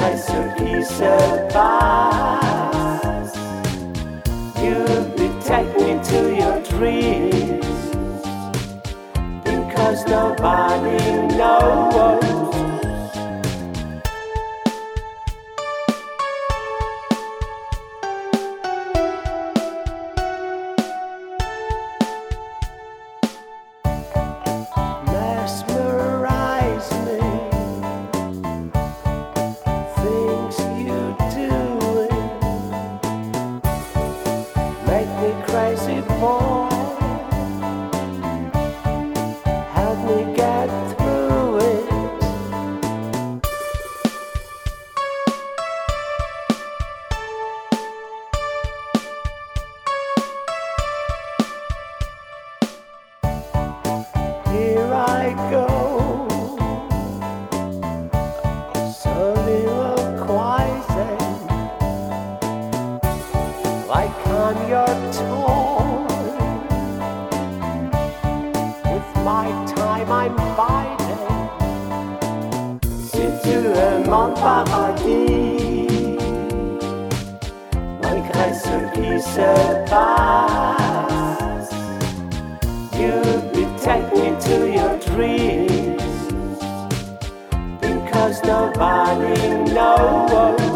malgré ce qui se passe. You'll be taking me to your dreams, because nobody knows. Mesmerize me, things you doing make me crazy, boy. Help me get through it. Here I go, soliloquizing like on your toy. With my time I'm fighting. Si tu es mon paradis, malgré ce qui se passe, you'll be taking me to your dreams, because nobody knows.